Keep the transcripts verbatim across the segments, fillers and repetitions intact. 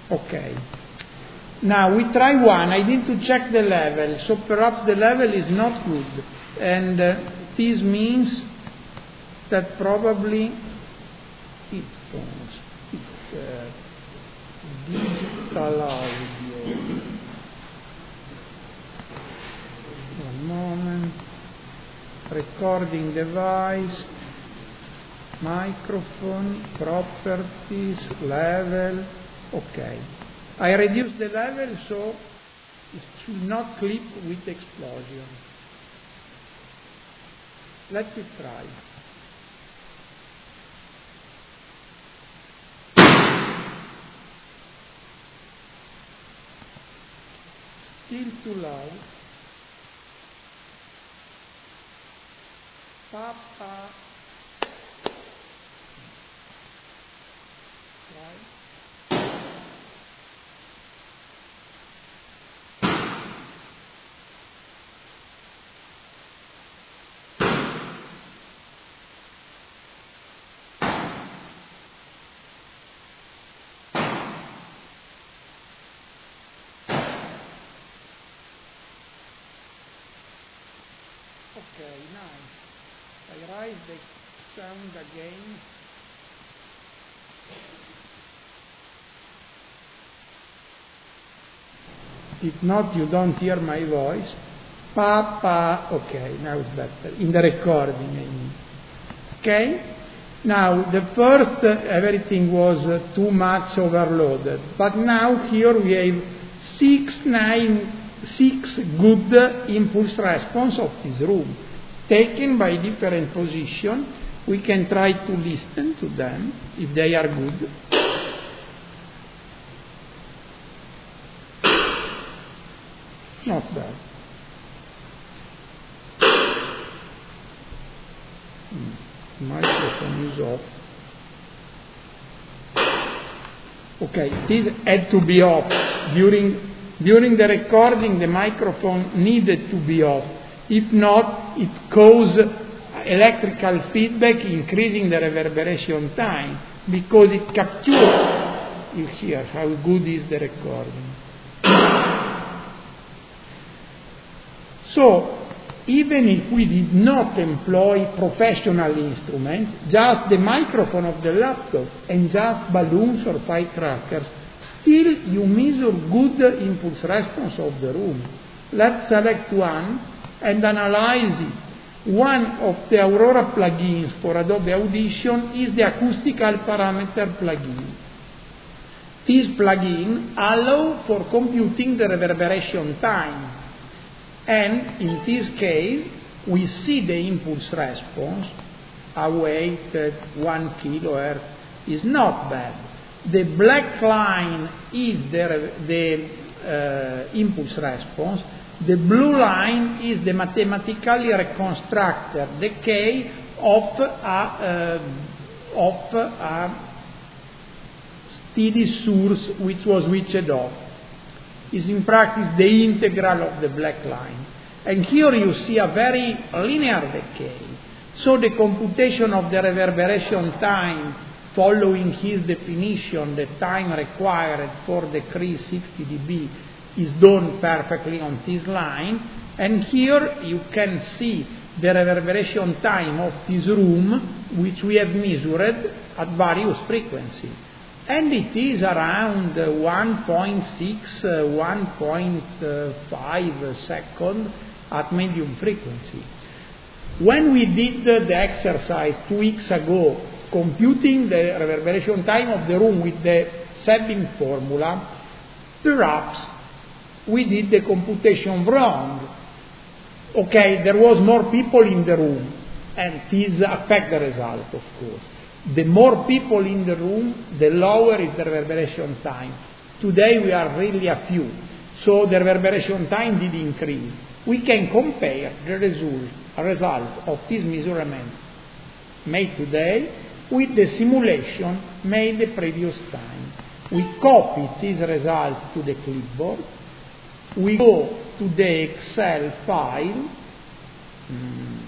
Okay. Now we try one. I need to check the level. So perhaps the level is not good. And uh, this means that probably it, it uh, digital audio. One moment. Recording device, microphone, properties, level. Okay. I reduce the level so it should not clip with explosion. Let me try. Still too loud. Papa. Right. Okay, nice. I raise the sound again. If not, you don't hear my voice. Papa. Okay, now it's better. In the recording, I mean. Okay? Now, the first, uh, everything was uh, too much overloaded. But now here we have six, nine, six good uh, impulse response of this room, taken by different position. We can try to listen to them, if they are good. Not bad. Hmm. Microphone is off. Okay, this had to be off. During, during the recording, the microphone needed to be off. If not, it caused electrical feedback, increasing the reverberation time, because it captures, you hear how good is the recording. So, even if we did not employ professional instruments, just the microphone of the laptop and just balloons or firecrackers, still you measure good impulse response of the room. Let's select one and analyze it. One of the Aurora plugins for Adobe Audition is the acoustical parameter plugin. This plugin allows for computing the reverberation time. And in this case, we see the impulse response, awaited one kilohertz, is not bad. The black line is the, the uh, impulse response. The blue line is the mathematically reconstructed decay of a, uh, of a steady source which was switched off. Is in practice the integral of the black line. And here you see a very linear decay. So the computation of the reverberation time, following his definition, the time required for decrease sixty decibels, is done perfectly on this line. And here you can see the reverberation time of this room, which we have measured at various frequencies. And it is around uh, one point six, uh, one point five seconds at medium frequency. When we did uh, the exercise two weeks ago, computing the reverberation time of the room with the Sebring formula, perhaps we did the computation wrong. Okay, there was more people in the room, and this affects the result, of course. The more people in the room, the lower is the reverberation time. Today we are really a few, so the reverberation time did increase. We can compare the result, a result of this measurement made today with the simulation made the previous time. We copy this result to the clipboard. We go to the Excel file. Mm.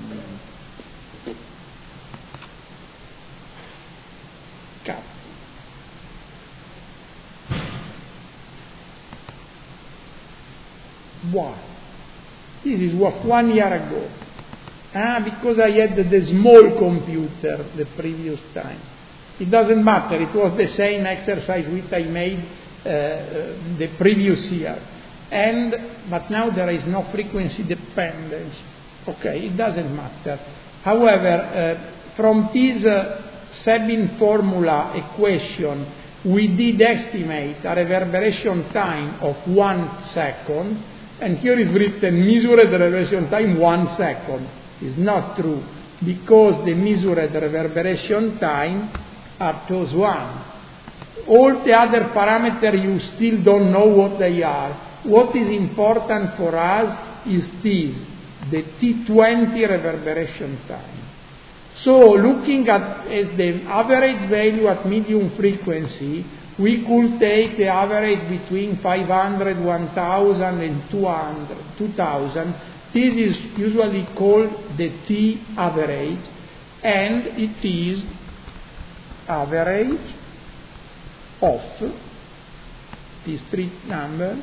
Why? This is what one year ago. Ah, because I had the, the small computer the previous time. It doesn't matter. It was the same exercise which I made uh, uh, the previous year. And, but now there is no frequency dependence. Okay, it doesn't matter. However, uh, from this uh, Sabin formula equation, we did estimate a reverberation time of one second, and here is written measured reverberation time one second. It's not true, because the measured reverberation time are those one. All the other parameters you still don't know what they are. What is important for us is this, the T twenty reverberation time. So looking at as the average value at medium frequency, we could take the average between five hundred, one thousand and two hundred, two thousand. This is usually called the T average, and it is average of this three number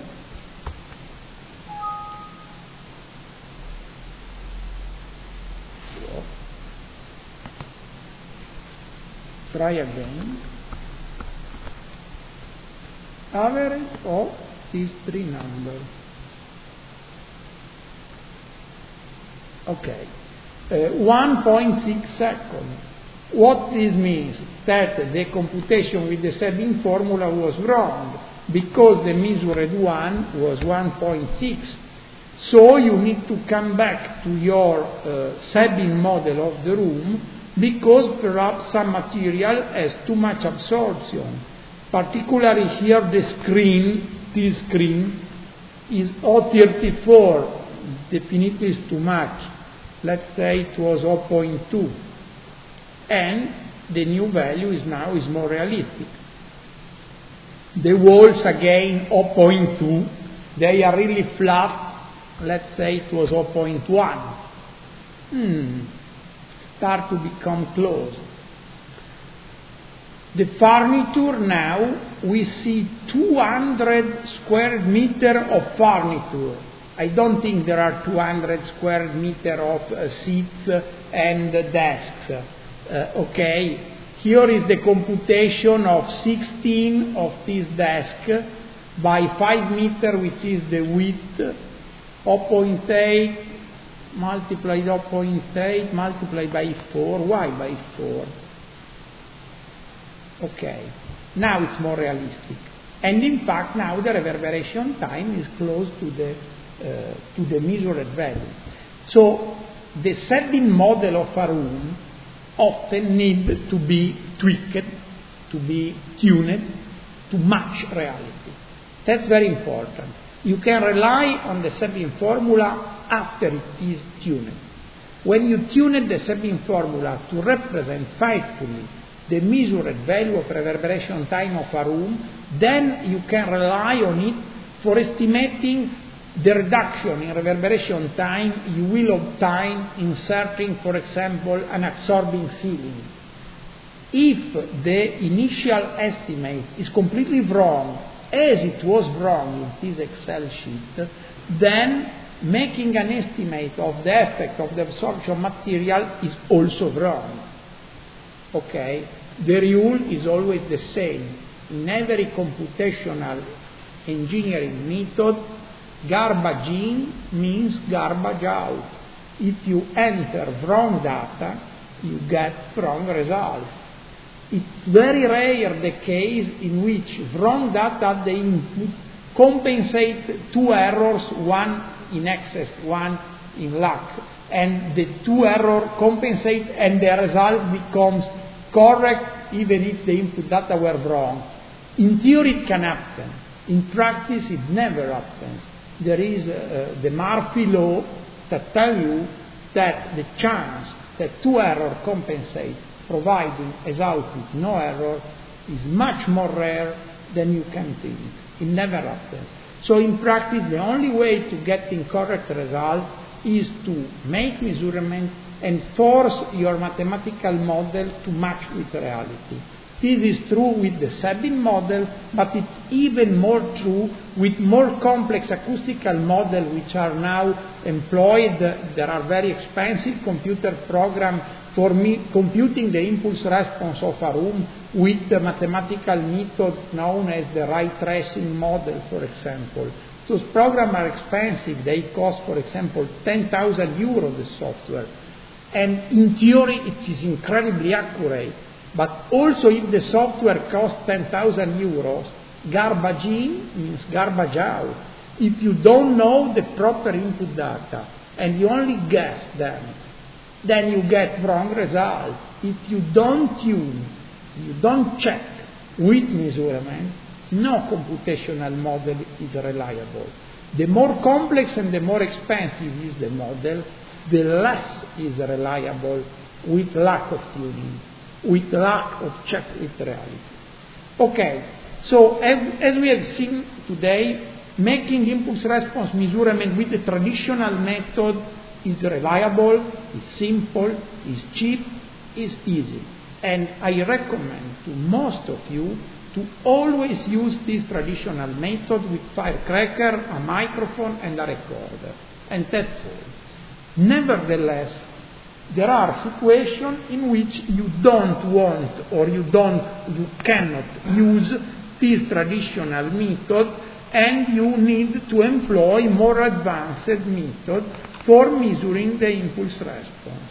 try again average of these three numbers. Okay, uh, one point six seconds. What this means? That the computation with the Sabin formula was wrong, because the measured one was one point six. So you need to come back to your uh, Sabin model of the room, because perhaps some material has too much absorption. Particularly here the screen, this screen, is zero point three four, definitely is too much. Let's say it was zero point two. And the new value is now is more realistic. The walls again zero point two, they are really flat. Let's say it was zero point one. Hmm. Start to become close. The furniture now, we see two hundred square meter of furniture. I don't think there are two hundred square meter of uh, seats and uh, desks. Uh, okay, here is the computation of sixteen of this desk by five meter, which is the width, zero point eight multiplied zero point eight multiplied by four. Why by four? Okay, now it's more realistic. And in fact, now the reverberation time is close to the, uh, to the measured value. So the Sabin model of a room often need to be tweaked, to be tuned, to match reality. That's very important. You can rely on the Sabin formula after it is tuned. When you tune the Sabin formula to represent faithfully the measured value of reverberation time of a room, then you can rely on it for estimating the reduction in reverberation time you will obtain inserting, for example, an absorbing ceiling. If the initial estimate is completely wrong, as it was wrong in this Excel sheet, then making an estimate of the effect of the absorption material is also wrong. Okay, the rule is always the same. In every computational engineering method, garbage in means garbage out. If you enter wrong data, you get wrong result. It's very rare the case in which wrong data at the input compensate two errors, one in excess, one in lack, and the two errors compensate and the result becomes correct even if the input data were wrong. In theory it can happen. In practice it never happens. There is uh, the Murphy law that tells you that the chance that two errors compensate providing as output no error is much more rare than you can think. It never happens. So in practice the only way to get incorrect result is to make measurement and force your mathematical model to match with reality. This is true with the Sabin model, but it's even more true with more complex acoustical models which are now employed. There are very expensive computer programs for me computing the impulse response of a room with the mathematical method known as the ray tracing model, for example. Those programs are expensive. They cost, for example, ten thousand euros, the software. And in theory, it is incredibly accurate. But also, if the software costs ten thousand euros, garbage in means garbage out. If you don't know the proper input data and you only guess them, then you get wrong results. If you don't tune, you don't check with measurement, no computational model is reliable. The more complex and the more expensive is the model, the less is reliable with lack of tuning, with lack of check with reality. Okay, so as, as we have seen today, making impulse response measurement with the traditional method is reliable, is simple, is cheap, is easy. And I recommend to most of you to always use this traditional method with firecracker, a microphone, and a recorder. And that's all. Nevertheless, there are situations in which you don't want or you don't, you cannot use this traditional method, and you need to employ more advanced method for measuring the impulse response.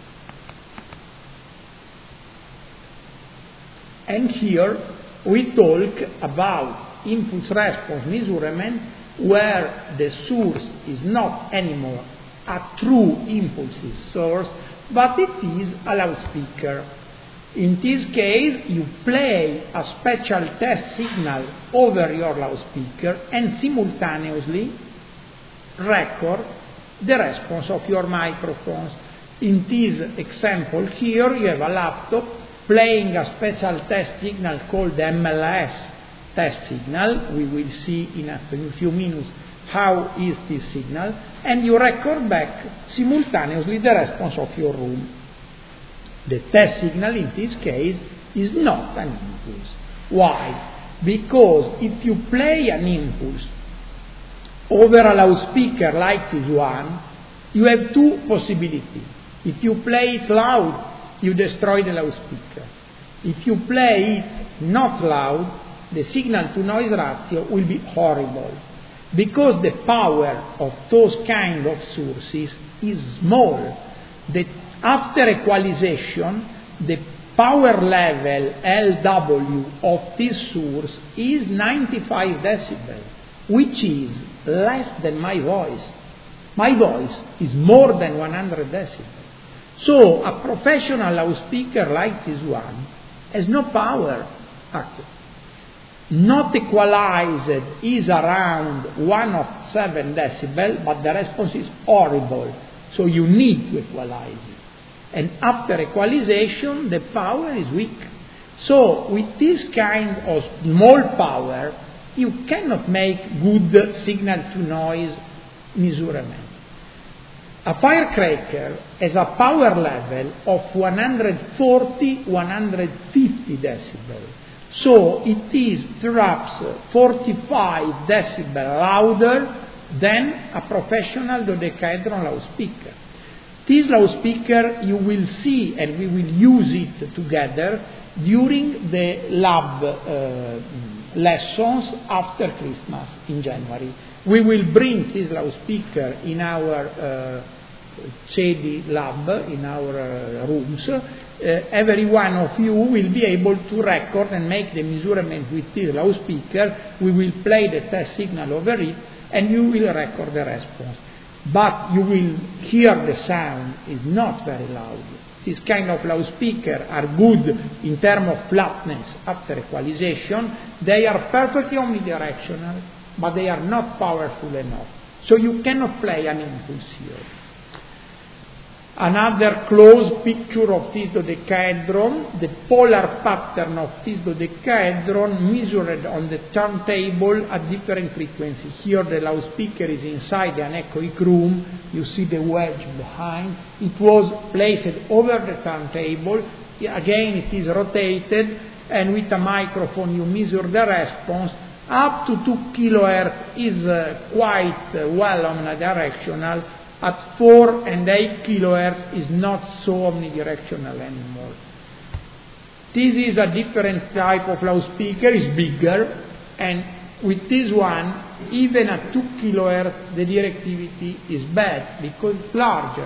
And here we talk about impulse response measurement where the source is not anymore a true impulsive source, but it is a loudspeaker. In this case, you play a special test signal over your loudspeaker and simultaneously record the response of your microphones. In this example here, you have a laptop playing a special test signal called the M L S test signal. We will see in a few minutes how is this signal, and you record back simultaneously the response of your room. The test signal in this case is not an impulse. Why? Because if you play an impulse over a loudspeaker like this one, you have two possibilities. If you play it loud, you destroy the loudspeaker. If you play it not loud, the signal to noise ratio will be horrible, because the power of those kind of sources is small. The, after equalization, the power level L W of this source is ninety-five decibels, which is less than my voice. My voice is more than one hundred decibels. So a professional loudspeaker like this one has no power, actually. Not equalized is around one of seven decibel, but the response is horrible. So you need to equalize it. And after equalization, the power is weak. So with this kind of small power, you cannot make good signal-to-noise measurement. A firecracker has a power level of one hundred forty to one hundred fifty decibels. So it is perhaps forty-five decibels louder than a professional dodecahedron loudspeaker. This loudspeaker you will see, and we will use it together during the lab uh, lessons after Christmas in January. We will bring this loudspeaker in our uh, C E D lab, in our uh, rooms. Uh, every one of you will be able to record and make the measurement with this loudspeaker. We will play the test signal over it, and you will record the response. But you will hear the sound is not very loud. This kind of loudspeaker are good in terms of flatness after equalization. They are perfectly omnidirectional, but they are not powerful enough. So you cannot play an impulse here. Another close picture of this dodecahedron, the polar pattern of this dodecahedron measured on the turntable at different frequencies. Here the loudspeaker is inside an anechoic room. You see the wedge behind. It was placed over the turntable. Again, it is rotated, and with a microphone you measure the response. Up to two kilohertz is uh, quite uh, well omnidirectional. At four and eight kilohertz is not so omnidirectional anymore. This is a different type of loudspeaker, it's bigger, and with this one, even at two kilohertz, the directivity is bad because it's larger.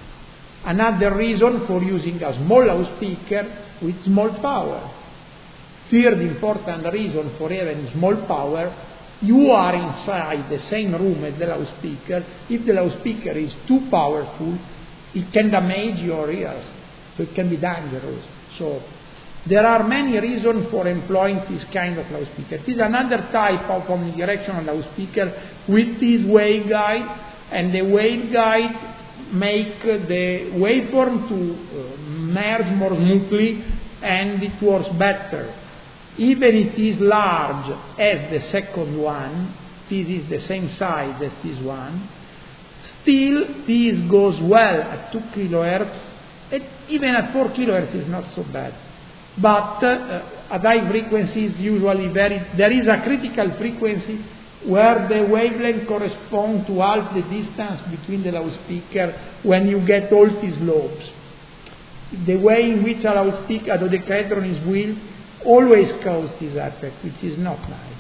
Another reason for using a small loudspeaker with small power. Third important reason for having small power, you are inside the same room as the loudspeaker. If the loudspeaker is too powerful, it can damage your ears, so it can be dangerous. So there are many reasons for employing this kind of loudspeaker. It is another type of omnidirectional loudspeaker with this waveguide, and the waveguide make the waveform to uh, merge more smoothly, and it works better. Even if it is large as the second one, this is the same size as this one, still this goes well at two kilohertz, and even at four kilohertz is not so bad. But uh, at high frequencies, usually very, there is a critical frequency where the wavelength corresponds to half the distance between the loudspeaker when you get all these lobes. The way in which a loudspeaker, a dodecahedron is built, always causes this effect, which is not nice.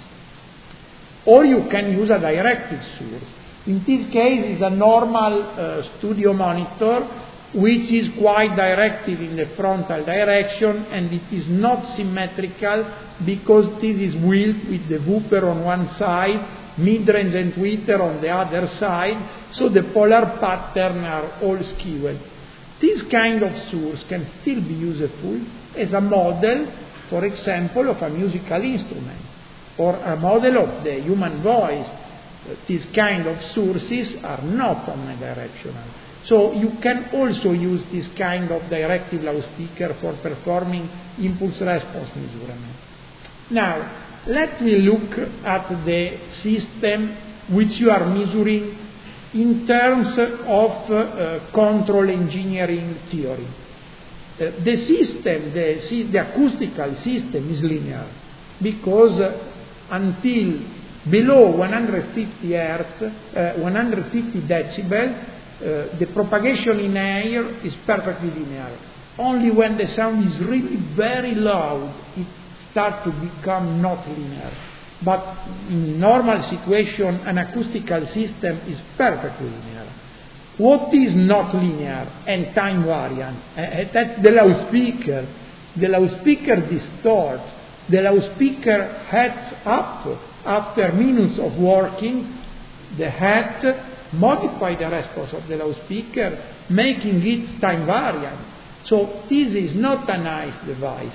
Or you can use a directed source. In this case, it's a normal uh, studio monitor, which is quite directive in the frontal direction, and it is not symmetrical because this is built with the woofer on one side, mid-range and tweeter on the other side, so the polar patterns are all skewed. This kind of source can still be useful as a model, for example, of a musical instrument, or a model of the human voice. These kind of sources are not omnidirectional. So you can also use this kind of directive loudspeaker for performing impulse response measurement. Now, let me look at the system which you are measuring in terms of uh, control engineering theory. Uh, the system, the, the acoustical system is linear because uh, until below one hundred fifty hertz, uh, one hundred fifty decibel, uh, the propagation in air is perfectly linear. Only when the sound is really very loud, it starts to become not linear. But in normal situation, an acoustical system is perfectly linear. What is not linear and time variant? Uh, that's the loudspeaker. The loudspeaker distorts. The loudspeaker heads up after minutes of working. The head modifies the response of the loudspeaker, making it time variant. So this is not a nice device.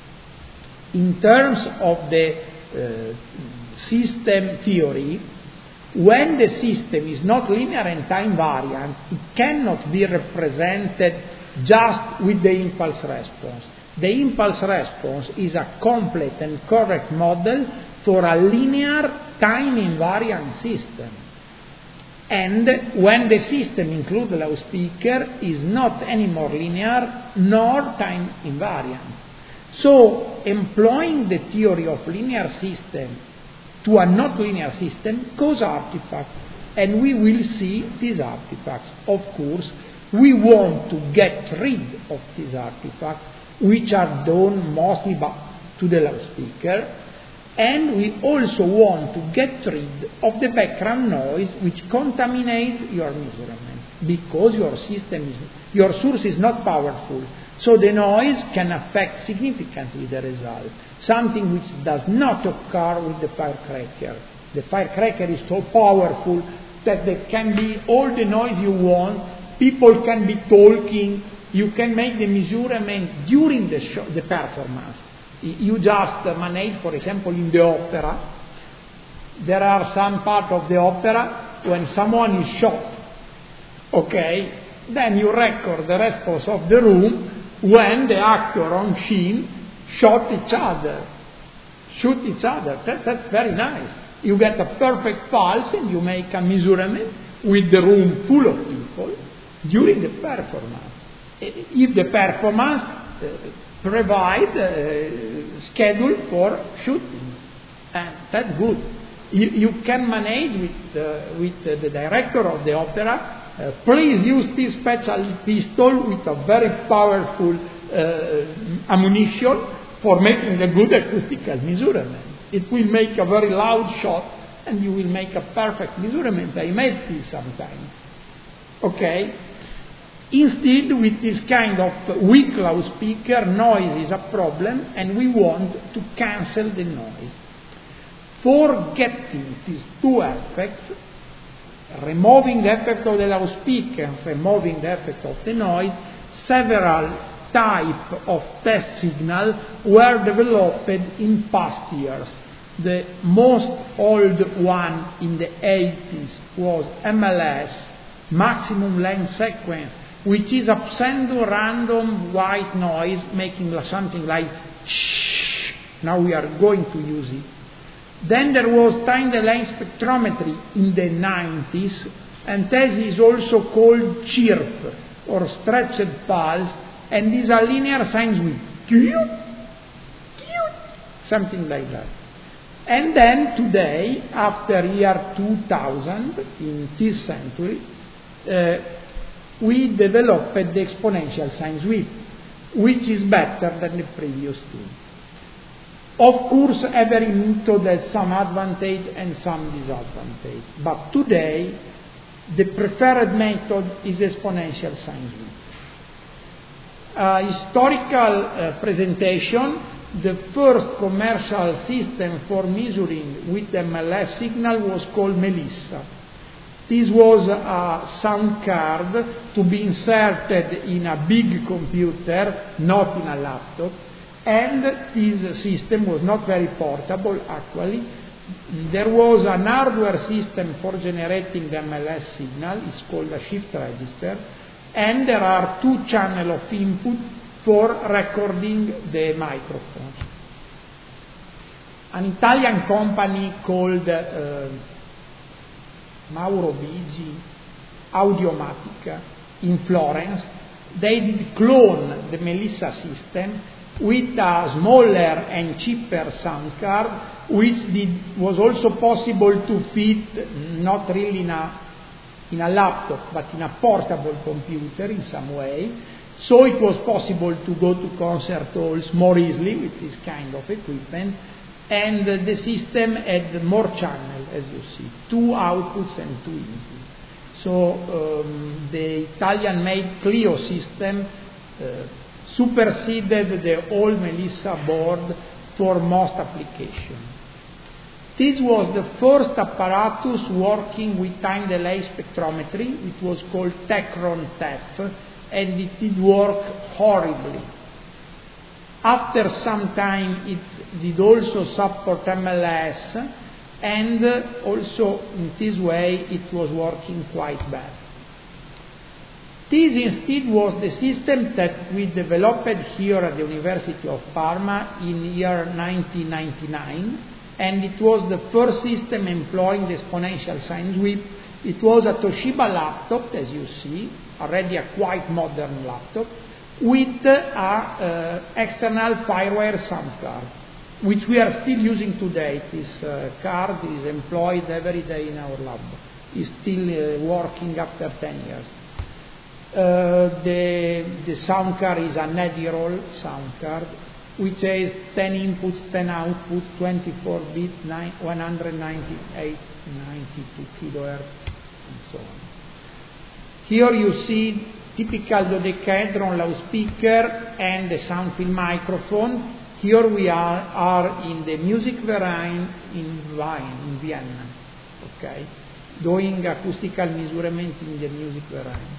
In terms of the uh, system theory, when the system is not linear and time variant, it cannot be represented just with the impulse response. The impulse response is a complete and correct model for a linear time invariant system. And when the system includes the loudspeaker, is not anymore linear nor time invariant. So, employing the theory of linear system to a not linear system cause artifacts, and we will see these artifacts. Of course, we want to get rid of these artifacts, which are done mostly by, to the loudspeaker, and we also want to get rid of the background noise which contaminates your measurement, because your system is, your source is not powerful. So the noise can affect significantly the result, something which does not occur with the firecracker. The firecracker is so powerful that there can be all the noise you want, people can be talking, you can make the measurement during the, show, the performance. You just manage, for example, in the opera, there are some part of the opera when someone is shot, okay, then you record the response of the room when the actor on scene shot each other, shoot each other. That, that's very nice. You get a perfect pulse and you make a measurement with the room full of people during the performance. If the performance uh, provide a schedule for shooting, and that's good. You, you can manage with, uh, with uh, the director of the opera. Uh, please use this special pistol with a very powerful uh, ammunition for making a good acoustical measurement. It will make a very loud shot, and you will make a perfect measurement. I made this sometimes. Okay? Instead, with this kind of weak loudspeaker, noise is a problem, and we want to cancel the noise. For getting these two effects, removing the effect of the loudspeaker and removing the effect of the noise, several types of test signals were developed in past years. The most old one in the eighties was M L S, maximum length sequence, which is a pseudo-random white noise making something like shh. Now we are going to use it. Then there was time delay spectrometry in the nineties, and this is also called chirp, or stretched pulse, and is a linear sine wave, something like that. And then today, after year two thousand, in this century, uh, we developed the exponential sine wave, which is better than the previous two. Of course, every method has some advantage and some disadvantage, but today the preferred method is exponential sine wave. Uh, historical uh, presentation, the first commercial system for measuring with M L S signal was called Melissa. This was a sound card to be inserted in a big computer, not in a laptop. And this system was not very portable, actually. There was an hardware system for generating the M L S signal. It's called a shift register. And there are two channels of input for recording the microphone. An Italian company called uh, Mauro Bigi, Audiomatica, in Florence, they did clone the Melissa system with a smaller and cheaper sound card, which did, was also possible to fit not really in a, in a laptop, but in a portable computer in some way. So it was possible to go to concert halls more easily with this kind of equipment. And uh, the system had more channels, as you see, two outputs and two inputs. So um, the Italian-made Clio system uh, superseded the old Melissa board for most applications. This was the first apparatus working with time delay spectrometry. It was called Tecron T E F, and it did work horribly. After some time, it did also support M L S, and also in this way it was working quite bad. This instead was the system that we developed here at the University of Parma in year nineteen ninety-nine, and it was the first system employing the exponential sine wave. It was a Toshiba laptop, as you see, already a quite modern laptop, with an uh, external Firewire sound card, which we are still using today. This uh, card is employed every day in our lab. It's still uh, working after ten years. Uh, the, the sound card is an Edirol sound card, which has ten inputs, ten outputs, twenty-four bit, one hundred ninety-eight, ninety-two kilohertz, and so on. Here you see typical dodecahedron loudspeaker and the sound field microphone. Here we are, are in the Musikverein in Wien, in Vienna, okay, doing acoustical measurement in the Musikverein.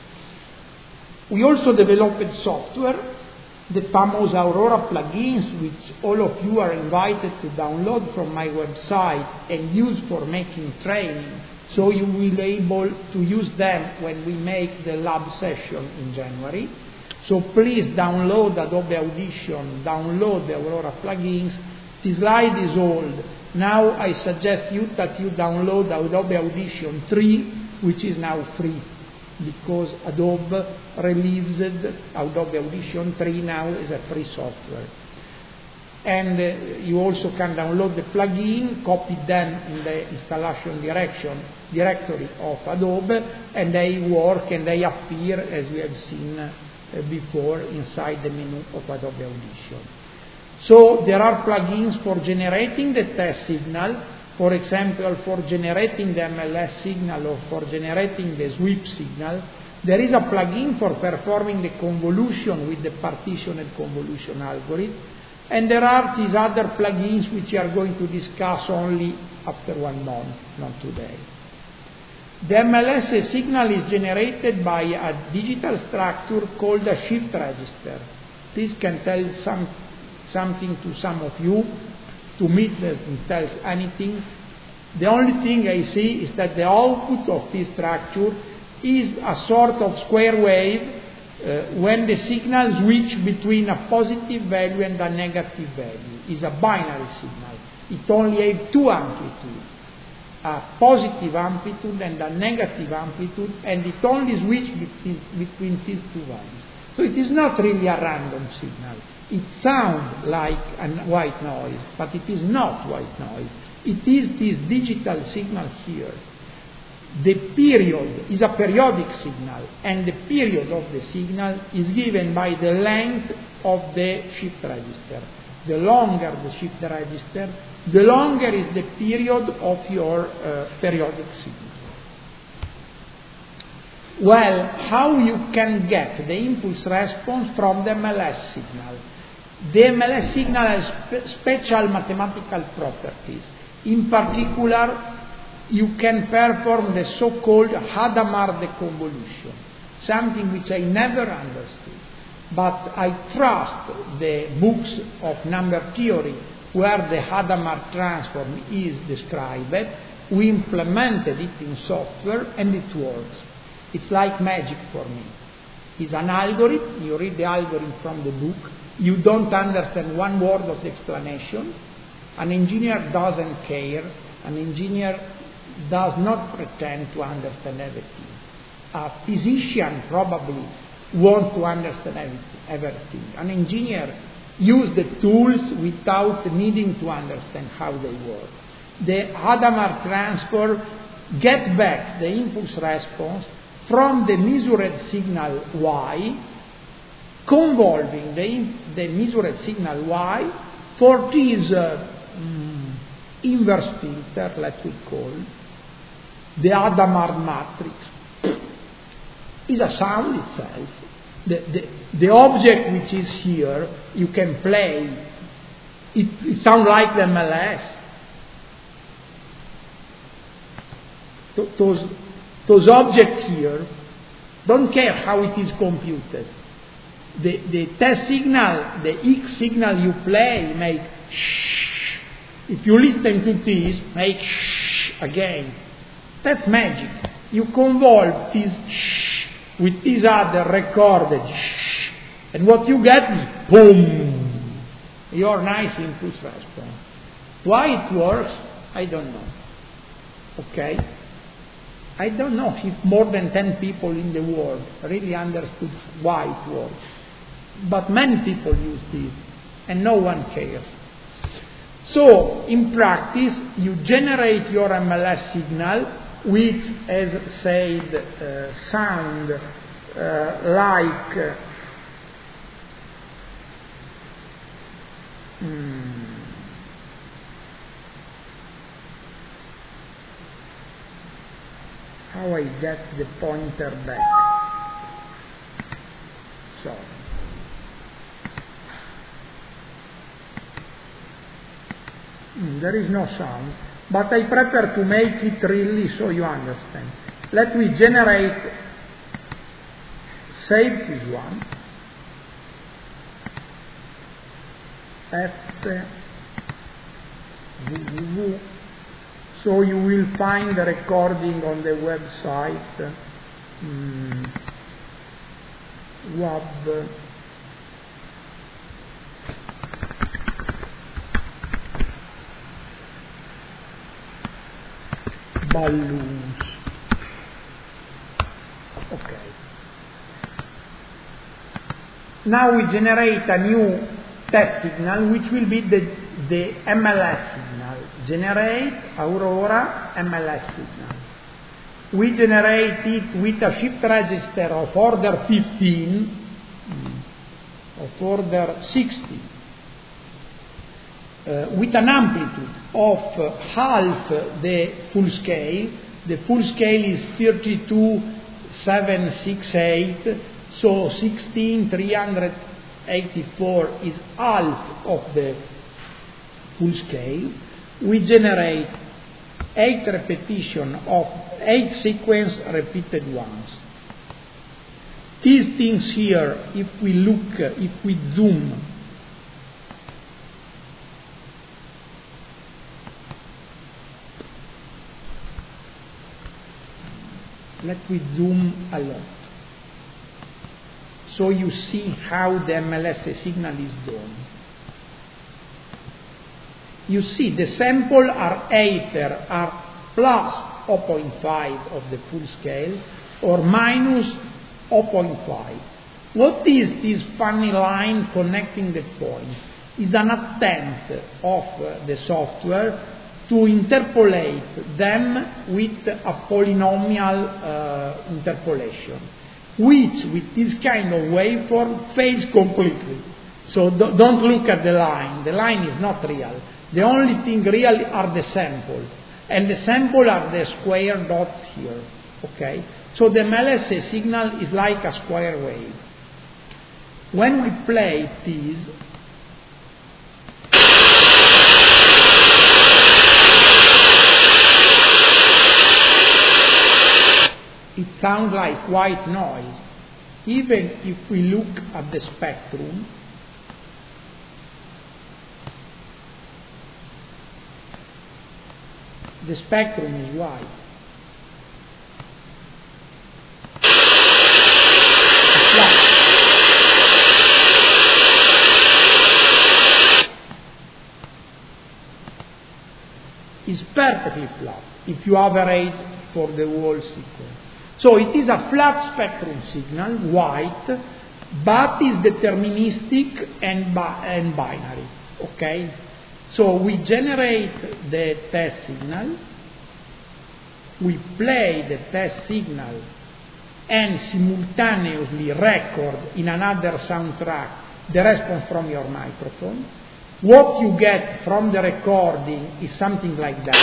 We also developed software, the famous Aurora plugins, which all of you are invited to download from my website and use for making training. So you will be able to use them when we make the lab session in January. So please download Adobe Audition, download the Aurora plugins. The slide is old. Now I suggest you that you download Adobe Audition three, which is now free. because Adobe released Adobe Audition three now as a free software. And uh, you also can download the plugin, copy them in the installation direction, directory of Adobe, and they work and they appear, as we have seen uh, before, inside the menu of Adobe Audition. So there are plugins for generating the test signal, for example, for generating the M L S signal or for generating the sweep signal. There is a plugin for performing the convolution with the partition and convolution algorithm. And there are these other plugins which we are going to discuss only after one month, not today. The M L S signal is generated by a digital structure called a shift register. This can tell some, something to some of you. To me, it doesn't tell anything. The only thing I see is that the output of this structure is a sort of square wave Uh, when the signal switch between a positive value and a negative value. Is a binary signal. It only has two amplitudes, a positive amplitude and a negative amplitude, and it only switches between, between these two values. So it is not really a random signal. It sounds like a white noise, but it is not white noise. It is this digital signal here. The period is a periodic signal, and the period of the signal is given by the length of the shift register. The longer the shift register, the longer is the period of your uh, periodic signal. Well, how you can get the impulse response from the M L S signal? The M L S signal has spe- special mathematical properties. In particular, you can perform the so-called Hadamard deconvolution, something which I never understood. But I trust the books of number theory where the Hadamard transform is described. We implemented it in software and it works. It's like magic for me. It's an algorithm. You read the algorithm from the book. You don't understand one word of the explanation. An engineer doesn't care. An engineer does not pretend to understand everything. A physician probably wants to understand everything. An engineer uses the tools without needing to understand how they work. The Hadamard transform gets back the impulse response from the measured signal Y, convolving the, the measured signal Y for this uh, mm, inverse filter, let we call, the Hadamard matrix, is a sound itself. The, the, the object which is here, you can play. It, it sounds like the M L S. Those, those objects here don't care how it is computed. The, the test signal, the X signal you play, make shh. If you listen to this, make shh again. That's magic. You convolve this shh with this other recorded shh, and what you get is boom. Your nice impulse response. Why it works, I don't know. Okay? I don't know if more than ten people in the world really understood why it works. But many people use this, and no one cares. So, in practice, you generate your M L S signal, which, as said, uh, sound uh, like uh, hmm, how I get the pointer back. So, mm, there is no sound. But I prefer to make it really so you understand. Let me generate, save this one, F, www. So you will find the recording on the website, um, web, balloons. Okay. Now we generate a new test signal, which will be the, the M L S signal. Generate Aurora M L S signal. We generate it with a shift register of order fifteen, of order sixty, uh, with an amplitude of uh, half the full scale. The full scale is thirty-two seven sixty-eight, so sixteen three hundred eighty-four is half of the full scale. We generate eight repetition of eight sequence repeated once. These things here, if we look, if we zoom, let me zoom a lot, so you see how the M L S signal is done. You see the sample are either are plus zero point five of the full scale or minus zero point five. What is this funny line connecting the points? Is an attempt of uh, the software to interpolate them with a polynomial uh, interpolation, which with this kind of waveform fails completely. So do, don't look at the line. The line is not real. The only thing real are the samples, and the sample are the square dots here. Okay? So the M L S signal is like a square wave. When we play this, it sounds like white noise. Even if we look at the spectrum, the spectrum is white. It's perfectly flat if you average for the whole sequence. So it is a flat spectrum signal, white, but is deterministic and, bi and binary. Okay? So we generate the test signal, we play the test signal, and simultaneously record in another soundtrack the response from your microphone. What you get from the recording is something like that,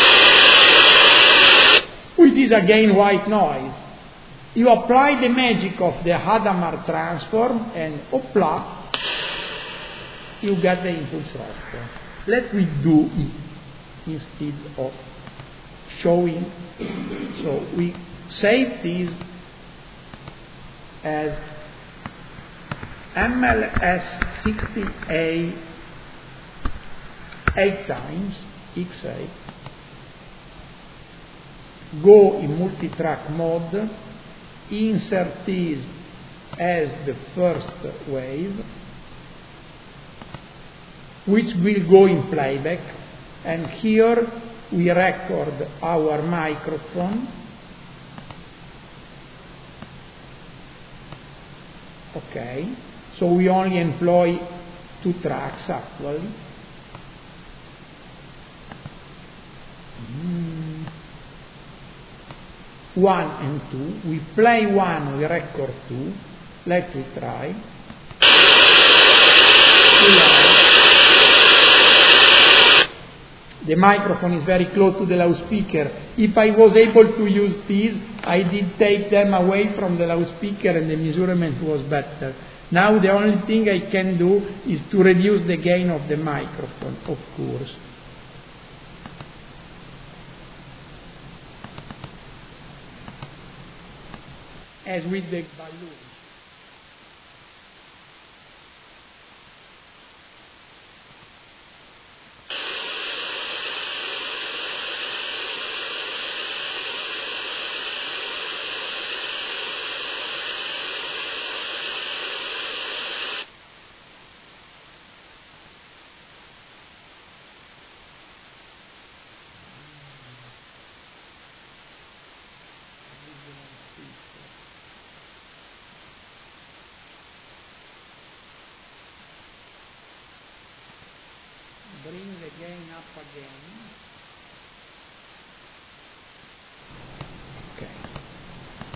which is again white noise. You apply the magic of the Hadamard transform and hopla, you get the impulse response. Let me do it instead of showing. So we save this as M L S sixty A eight times X eight. Go in multi-track mode, insert this as the first wave, which will go in playback, and here we record our microphone. Okay, so we only employ two tracks actually. Mm. One and two. We play one, we record two. Let me try. The microphone is very close to the loudspeaker. If I was able to use these, I did take them away from the loudspeaker and the measurement was better. Now the only thing I can do is to reduce the gain of the microphone, of course. As with the balloon.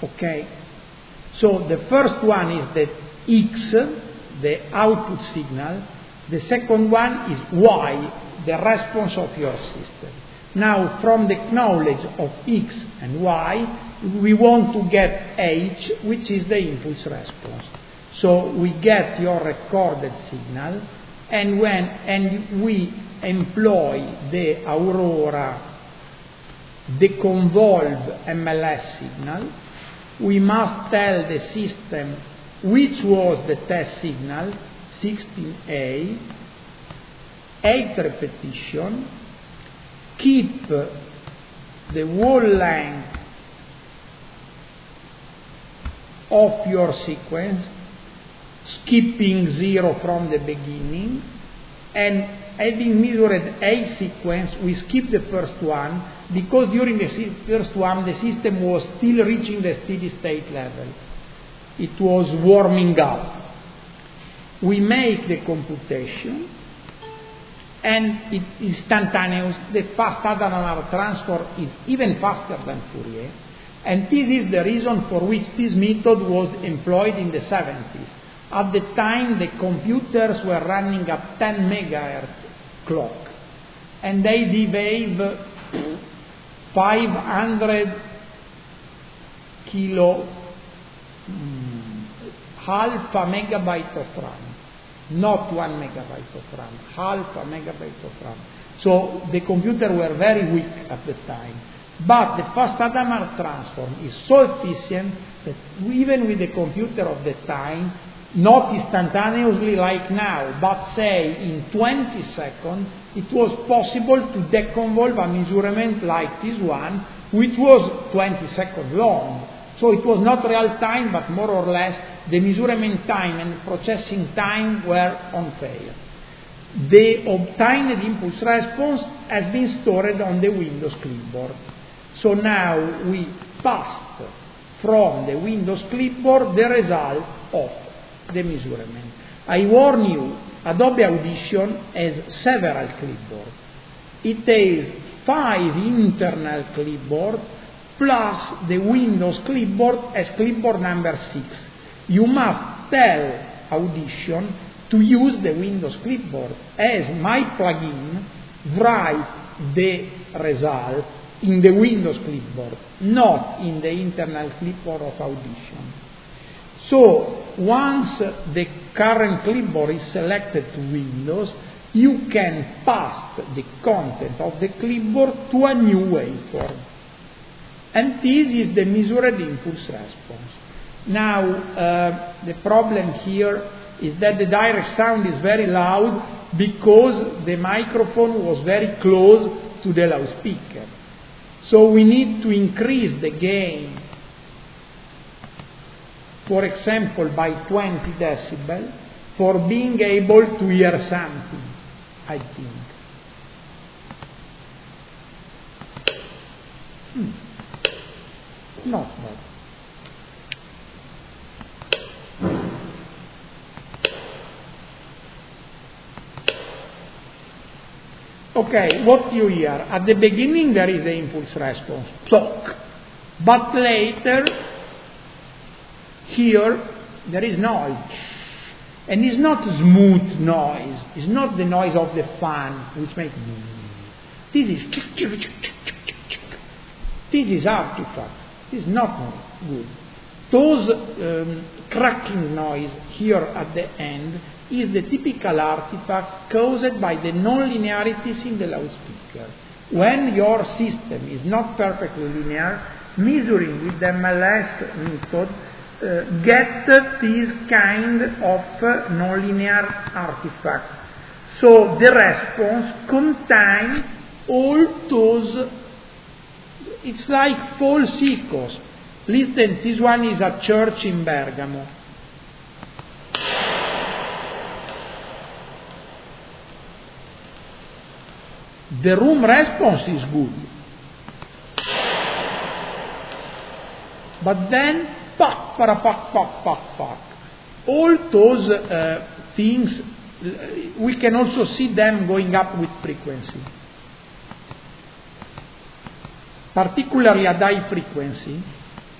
Okay? So the first one is the X, the output signal. The second one is Y, the response of your system. Now, from the knowledge of X and Y, we want to get H, which is the impulse response. So we get your recorded signal, and when and we employ the Aurora deconvolved M L S signal. We must tell the system which was the test signal, sixteen A, eight repetition, keep the whole length of your sequence, skipping zero from the beginning, and having measured eight sequence, we skip the first one because during the first one the system was still reaching the steady state level. It was warming up. We make the computation, and it is instantaneous. The fast Hadamard transform is even faster than Fourier, and this is the reason for which this method was employed in the seventies. At the time, the computers were running at ten megahertz clock, and they behave five hundred kilo, mm, half a megabyte of RAM, not one megabyte of RAM, half a megabyte of RAM. So the computers were very weak at the time. But the fast Hadamard transform is so efficient that even with the computer of the time, not instantaneously like now, but say in twenty seconds, it was possible to deconvolve a measurement like this one, which was twenty seconds long. So it was not real time, but more or less the measurement time and processing time were on pair. The obtained impulse response has been stored on the Windows clipboard. So now we passed from the Windows clipboard the result of the measurement. I warn you, Adobe Audition has several clipboards. It has five internal clipboards plus the Windows clipboard as clipboard number six. You must tell Audition to use the Windows clipboard, as my plugin writes the result in the Windows clipboard, not in the internal clipboard of Audition. So once the current clipboard is selected to Windows, you can pass the content of the clipboard to a new waveform. And this is the measured impulse response. Now, uh, the problem here is that the direct sound is very loud because the microphone was very close to the loudspeaker. So we need to increase the gain, for example, by twenty decibels, for being able to hear something, I think. Hmm. Not bad. Okay, what you hear? At the beginning there is the impulse response, talk. But later, here, there is noise. And it's not smooth noise. It's not the noise of the fan, which makes... This is... This is artifact. This is not good. Those um, cracking noise here at the end is the typical artifact caused by the non-linearities in the loudspeaker. When your system is not perfectly linear, measuring with the M L S method uh, get this kind of uh, non-linear artifact. So the response contains all those, it's like false echoes. Listen, this one is a church in Bergamo. The room response is good. But then, pak, para, pak, pak, pak, pak. All those uh, things, we can also see them going up with frequency. Particularly at high frequency,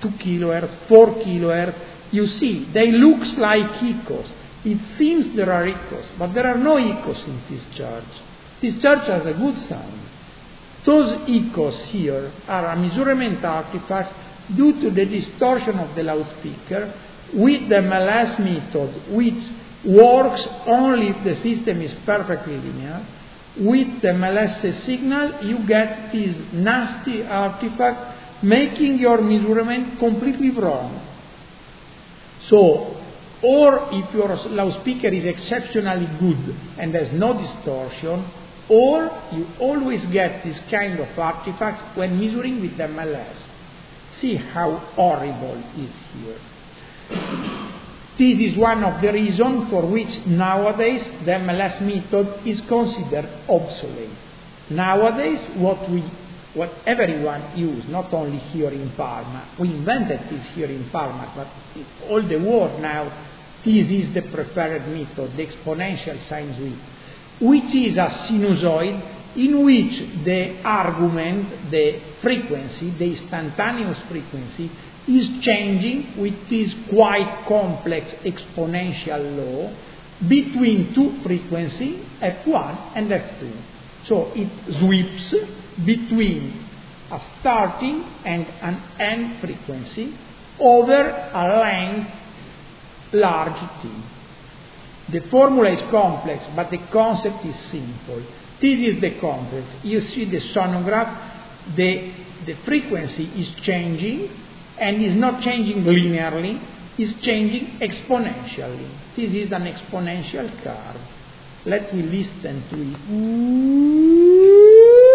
two kilohertz, four kilohertz. You see, they look like echoes. It seems there are echoes, but there are no echoes in this church. This church has a good sound. Those echoes here are a measurement artifact due to the distortion of the loudspeaker with the M L S method, which works only if the system is perfectly linear. With the M L S signal, you get this nasty artifact, making your measurement completely wrong. So, or if your loudspeaker is exceptionally good and has no distortion, or you always get this kind of artifacts when measuring with the M L S. See how horrible it is here. This is one of the reasons for which nowadays the M L S method is considered obsolete. Nowadays, what we, what everyone uses, not only here in Parma, we invented this here in Parma, but all the world now, this is the preferred method, the exponential sine sweep, which is a sinusoid in which the argument, the frequency, the instantaneous frequency, is changing with this quite complex exponential law between two frequencies, F one and F two. So it sweeps between a starting and an end frequency over a length large t. The formula is complex, but the concept is simple. This is the complex. You see the sonograph, the, the frequency is changing, and is not changing linearly, is changing exponentially. This is an exponential curve. Let me listen to it.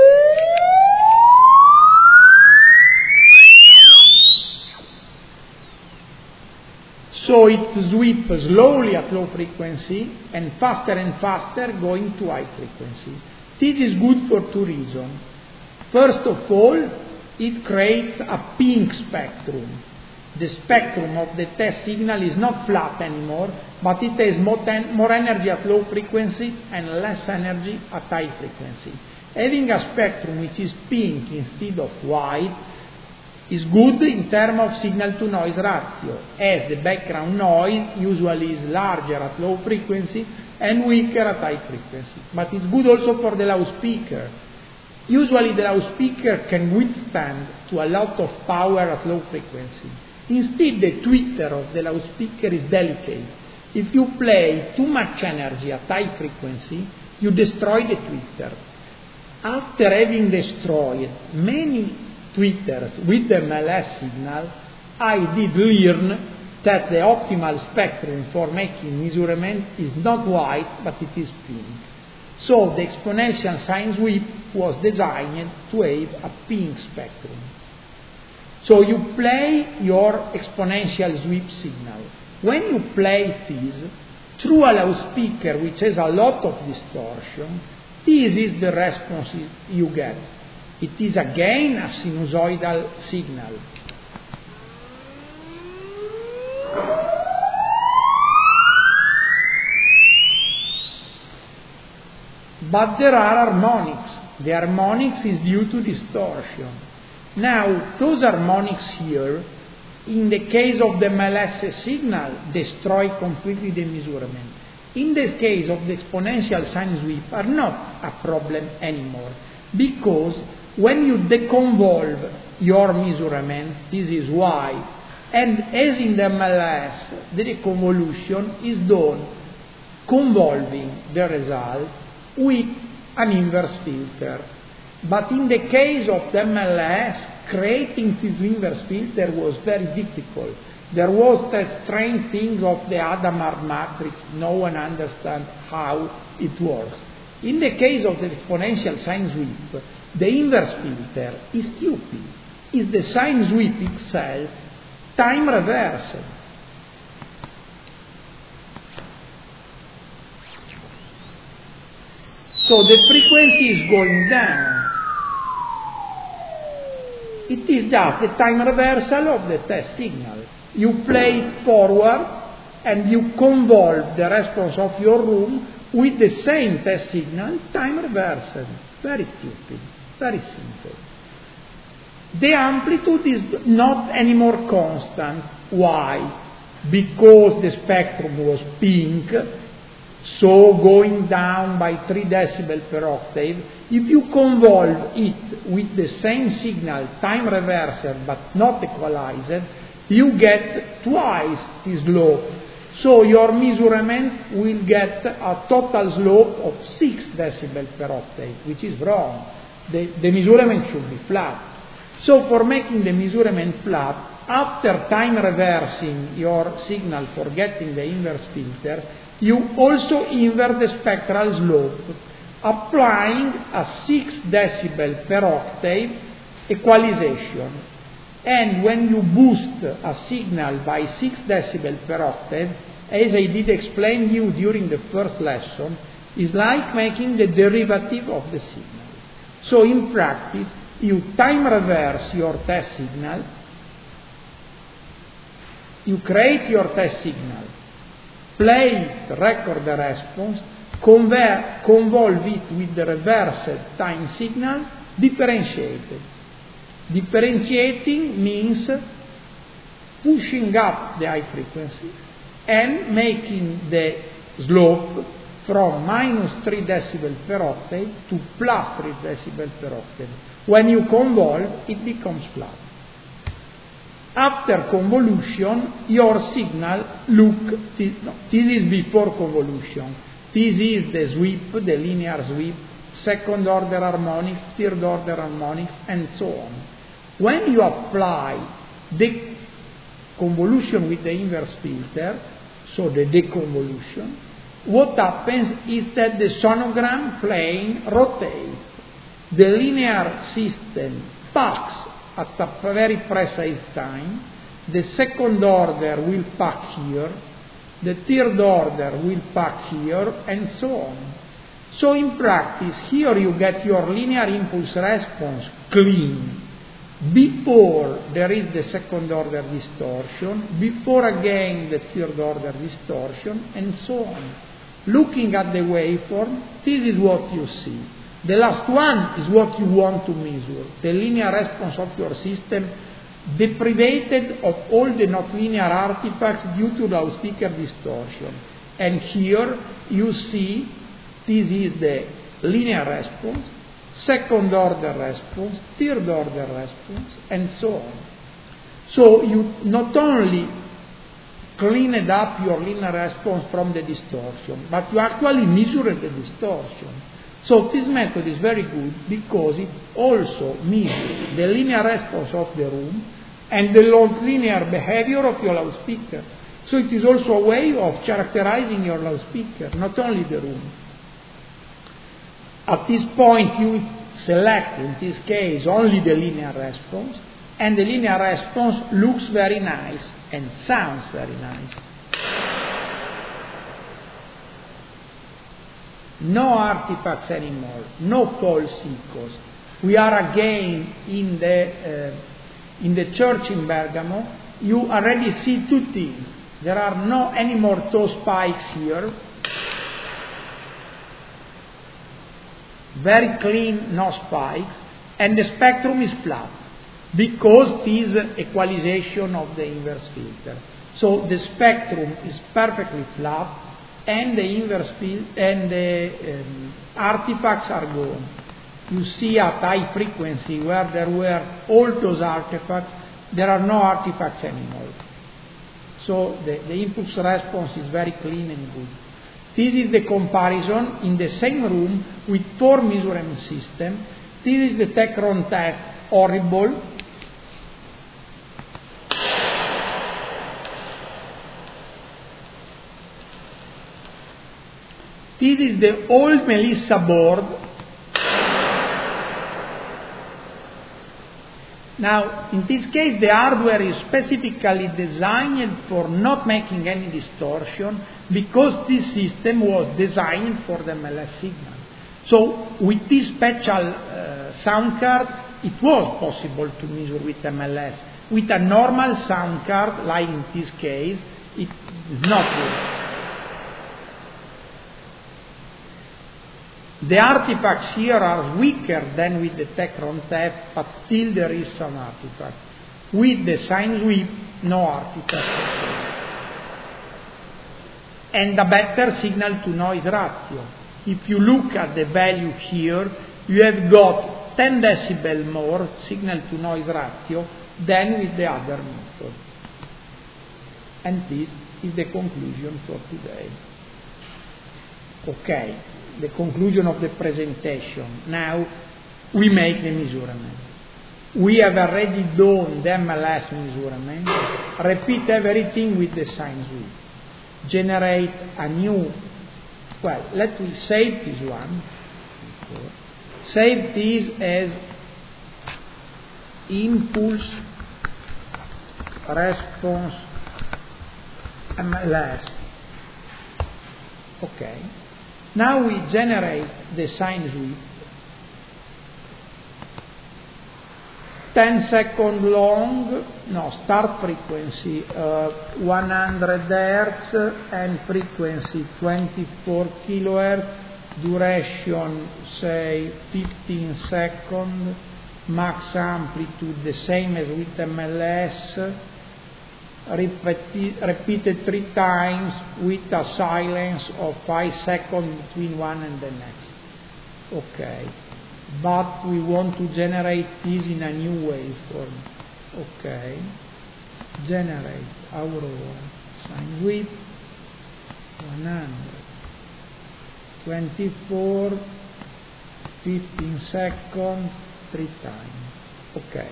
So it sweeps slowly at low frequency and faster and faster going to high frequency. This is good for two reasons. First of all, it creates a pink spectrum. The spectrum of the test signal is not flat anymore, but it has more, ten, more energy at low frequency and less energy at high frequency. Having a spectrum which is pink instead of white is good in terms of signal-to-noise ratio, as the background noise usually is larger at low frequency and weaker at high frequency. But it's good also for the loudspeaker. Usually the loudspeaker can withstand to a lot of power at low frequency. Instead, the tweeter of the loudspeaker is delicate. If you play too much energy at high frequency, you destroy the tweeter. After having destroyed many tweeters with the M L S signal, I did learn that the optimal spectrum for making measurement is not white, but it is pink. So the exponential sine sweep was designed to have a pink spectrum. So you play your exponential sweep signal. When you play this through a loudspeaker which has a lot of distortion, this is the response you get. It is again a sinusoidal signal. But there are harmonics. The harmonics is due to distortion. Now, those harmonics here, in the case of the M L S signal, destroy completely the measurement. In the case of the exponential sine sweep, are not a problem anymore, because when you deconvolve your measurement, this is why, and as in the M L S, the deconvolution is done convolving the result with an inverse filter. But in the case of the M L S, creating this inverse filter was very difficult. There was the strange thing of the Hadamard matrix. No one understands how it works. In the case of the exponential sine sweep, the inverse filter is stupid. Is the sine sweep itself time reversed. So the frequency is going down. It is just the time reversal of the test signal. You play it forward and you convolve the response of your room with the same test signal, time reversed. Very stupid, very simple. The amplitude is not anymore constant. Why? Because the spectrum was pink, so going down by three decibels per octave. If you convolve it with the same signal, time reversed but not equalized, you get twice the slope. So your measurement will get a total slope of six decibels per octave, which is wrong. The, the measurement should be flat. So for making the measurement flat, after time reversing your signal for getting the inverse filter, you also invert the spectral slope, applying a six decibel per octave equalization. And when you boost a signal by six decibel per octave, as I did explain you during the first lesson, is like making the derivative of the signal. So in practice, you time reverse your test signal, you create your test signal, play it, record the response, convert, convolve it with the reversed time signal, differentiated. Differentiating means pushing up the high frequency and making the slope from minus three decibels per octave to plus three decibels per octave. When you convolve, it becomes flat. After convolution, your signal look, this, no, this is before convolution. This is the sweep, the linear sweep, second order harmonics, third order harmonics, and so on. When you apply the convolution with the inverse filter, so the deconvolution, what happens is that the sonogram plane rotates. The linear system packs at a very precise time. The second order will pack here. The third order will pack here, and so on. So in practice, here you get your linear impulse response clean. Before there is the second order distortion, before again the third order distortion, and so on. Looking at the waveform, this is what you see. The last one is what you want to measure, the linear response of your system deprivated of all the not linear artifacts due to loudspeaker distortion. And here you see this is the linear response, second order response, third order response, and so on. So you not only cleaned up your linear response from the distortion, but you actually measured the distortion. So this method is very good because it also measures the linear response of the room and the non-linear behavior of your loudspeaker. So it is also a way of characterizing your loudspeaker, not only the room. At this point you select, in this case, only the linear response, and the linear response looks very nice and sounds very nice. No artifacts anymore, no false echoes. We are again in the, uh, in the church in Bergamo. You already see two things. There are no any more toe spikes here. Very clean, no spikes, and the spectrum is flat because this equalization of the inverse filter. So the spectrum is perfectly flat, and the inverse filter and the um, artifacts are gone. You see at high frequency where there were all those artifacts, there are no artifacts anymore. So the, the impulse response is very clean and good. This is the comparison in the same room with four measurement systems. This is the Tecron test, horrible. This is the old Melissa board. Now, in this case, the hardware is specifically designed for not making any distortion because this system was designed for the M L S signal. So, with this special uh, sound card, it was possible to measure with M L S. With a normal sound card, like in this case, it is not good. The artifacts here are weaker than with the Tecron T E F, but still there is some artifact. With the sine sweep, no artifact. And a better signal to noise ratio. If you look at the value here, you have got ten decibel more signal to noise ratio than with the other method. And this is the conclusion for today. Okay, the conclusion of the presentation. Now we make the measurement. We have already done the M L S measurement. Repeat everything with the sine sweep. Generate a new, well, let me save this one. Save this as impulse response M L S. Okay. Now we generate the sine sweep. ten second long, no, start frequency uh, one hundred hertz and frequency twenty-four kilohertz, duration say fifteen seconds, max amplitude the same as with M L S, repeated, repeated three times with a silence of five seconds between one and the next. Okay. But we want to generate this in a new waveform. Okay. Generate Aurora sine sweep one hundred twenty-four, fifteen seconds, three times. Okay.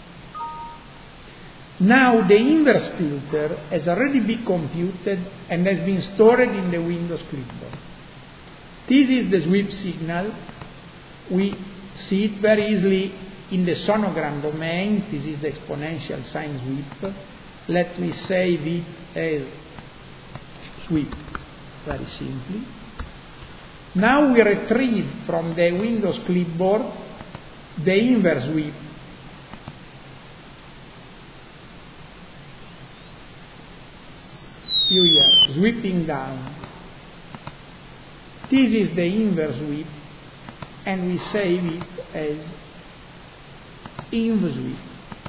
Now the inverse filter has already been computed and has been stored in the Windows clipboard. This is the sweep signal. We see it very easily in the sonogram domain. This is the exponential sine sweep. Let me save it as sweep, very simply. Now we retrieve from the Windows clipboard the inverse sweep. You hear, sweeping down. This is the inverse sweep. And we save it as inverse sweep.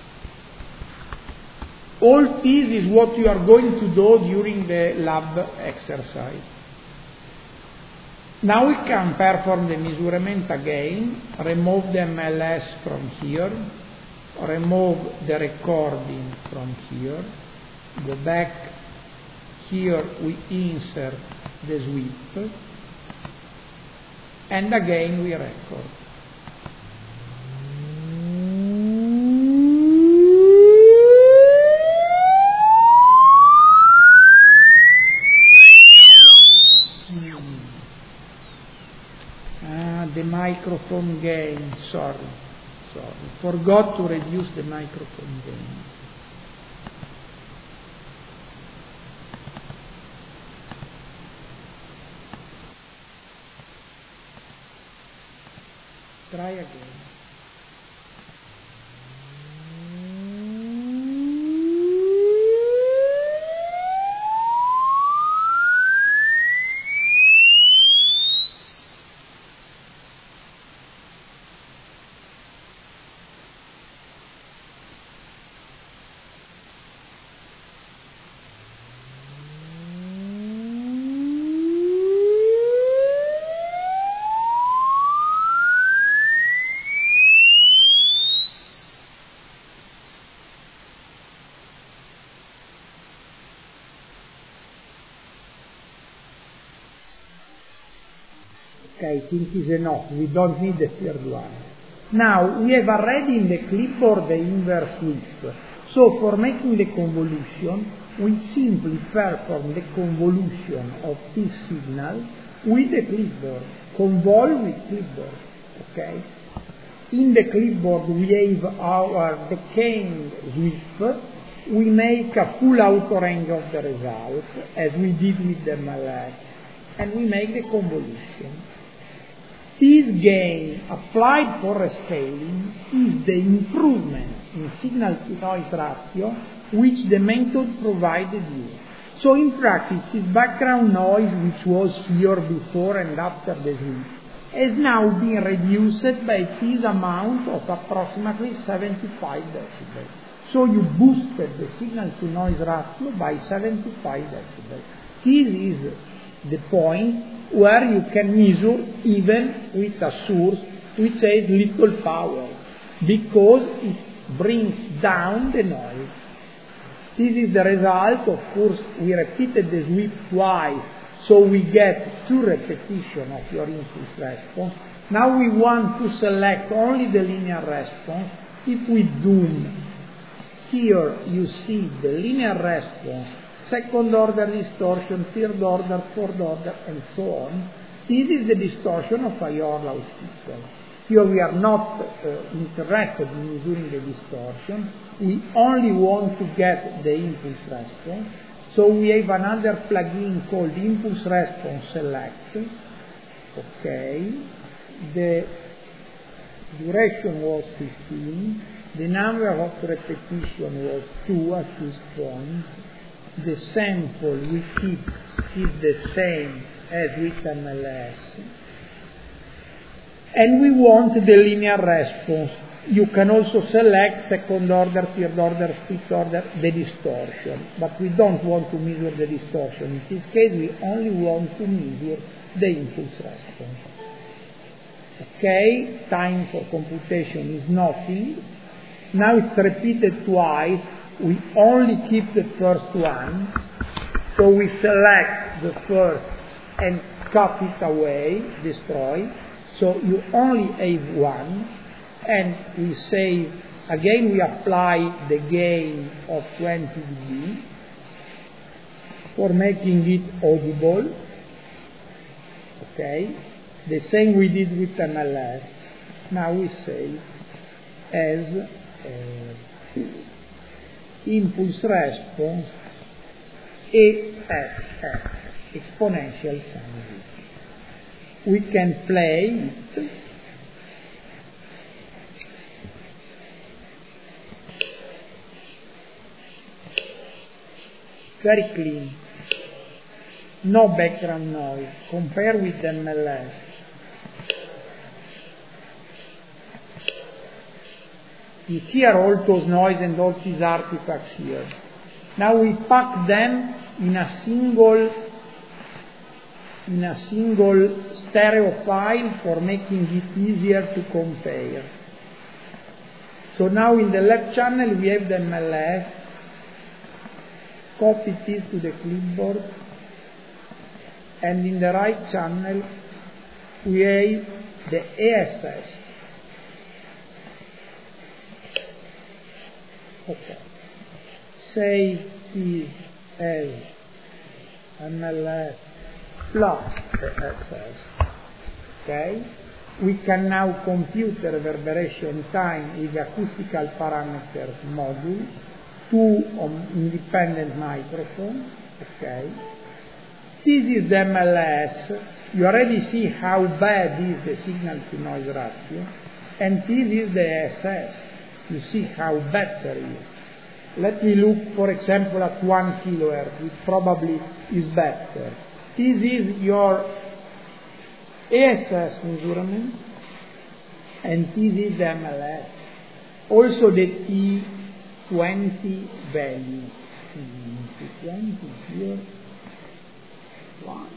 All this is what you are going to do during the lab exercise. Now we can perform the measurement again, remove the M L S from here, remove the recording from here, go back, here we insert the sweep, and again we record. Hmm. Ah, the microphone gain, sorry, sorry. Forgot to reduce the microphone gain. Try again. Okay, I think is enough. We don't need the third one. Now, we have already in the clipboard the inverse sweep. So, for making the convolution, we simply perform the convolution of this signal with the clipboard. Convol with clipboard. Okay? In the clipboard, we have our decaying sweep. We make a full auto range of the result, as we did with the M L S, and we make the convolution. This gain applied for rescaling is the improvement in signal-to-noise ratio which the method provided you. So in practice, this background noise which was here before and after the sweep has now been reduced by this amount of approximately seventy-five decibels. So you boosted the signal-to-noise ratio by seventy-five decibels. This is the point where you can measure even with a source which has little power, because it brings down the noise. This is the result. Of course, we repeated the sweep twice, so we get two repetitions of your impulse response. Now we want to select only the linear response. If we zoom, here you see the linear response, second order distortion, third order, fourth order, and so on. This is the distortion of a Yorlau's signal. Here we are not uh, interested in measuring the distortion. We only want to get the impulse response. So we have another plugin called Impulse Response Select. Okay. The duration was fifteen. The number of repetition was two at this point. The sample we keep is the same as with M L S. And we want the linear response. You can also select second order, third order, fifth order, the distortion. But we don't want to measure the distortion. In this case, we only want to measure the impulse response. Okay, time for computation is nothing. Now it's repeated twice. We only keep the first one. So we select the first and cut it away, destroy. So you only have one, and we say, again we apply the gain of twenty decibels for making it audible. Okay, the same we did with M L S. Now we say as uh, impulse response E S S, exponential sine wave. We can play it. Very clean. No background noise. Compare with M L S. You hear all those noise and all these artifacts here. Now we pack them in a single in a single stereo file for making it easier to compare. So now in the left channel we have the M L S. Copy this to the clipboard, and in the right channel we have the E S S. Okay. Say this as M L S plus the E S S. Okay? We can now compute the reverberation time with the acoustical parameters module, two independent microphones. Okay? This is the M L S. You already see how bad is the signal to noise ratio, and this is the E S S. You see how better it is. Let me look, for example, at one kilohertz, which probably is better. This is your E S S measurement, and this is the M L S. Also the T twenty value. T twenty here. One.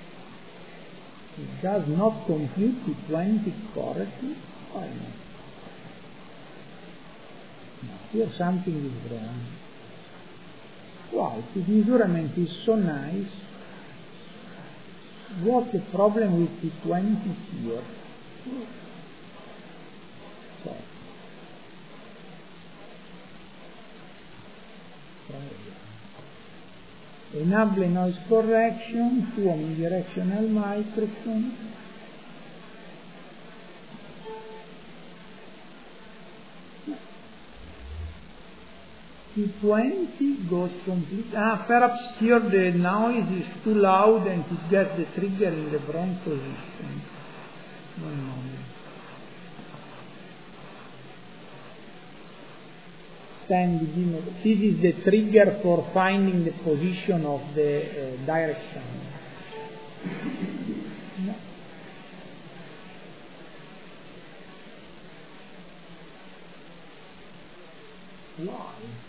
It does not compute T twenty correctly. Why not? Here something is wrong. Wow, this measurement is so nice. What's the problem with T twenty here? So, enable noise correction, two omnidirectional microphone. T twenty goes complete. Ah, perhaps here the noise is too loud and it gets the trigger in the wrong position. One moment. This is the trigger for finding the position of the uh, direction. No. Why?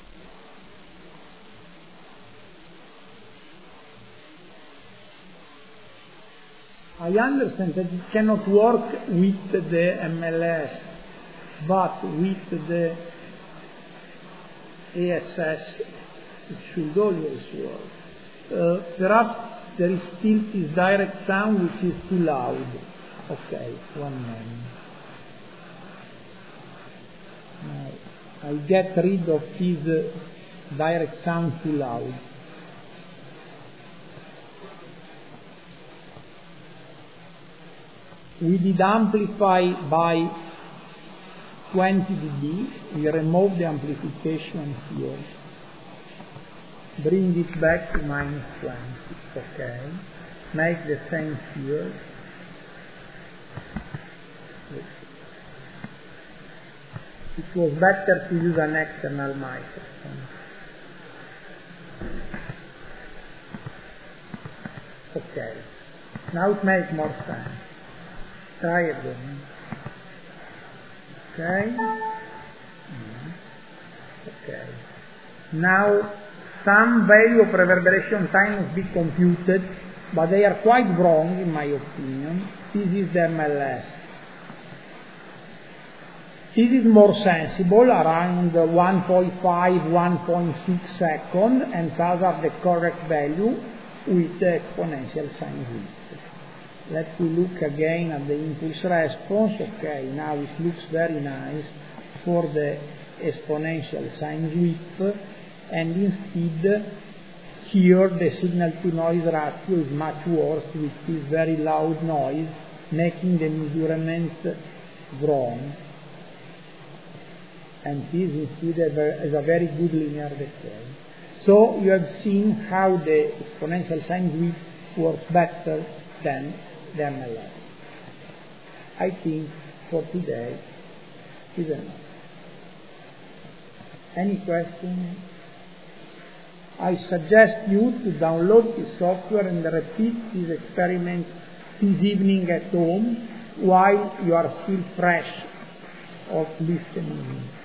I understand that it cannot work with the M L S, but with the A S S it should always work. Uh, perhaps there is still this direct sound which is too loud. Okay, one moment. Now, I'll get rid of this uh, direct sound too loud. We did amplify by twenty dB. We remove the amplification here. Bring it back to minus twenty. Okay. Make the same here. It was better to use an external microphone. Okay. Now it makes more sense. Try again. Okay. Okay. Now some value of reverberation time must be computed, but they are quite wrong in my opinion. This is the M L S. This is more sensible, around one point five, one point six seconds, and those are the correct value with the exponential sine width. Let me look again at the impulse response. Okay, now it looks very nice for the exponential sine width, and instead here the signal to noise ratio is much worse with this very loud noise, making the measurement wrong. And this instead is a very good linear decay. So you have seen how the exponential sine width works better than the M L S. I think for today is enough. Any questions? I suggest you to download this software and repeat this experiment this evening at home while you are still fresh of listening.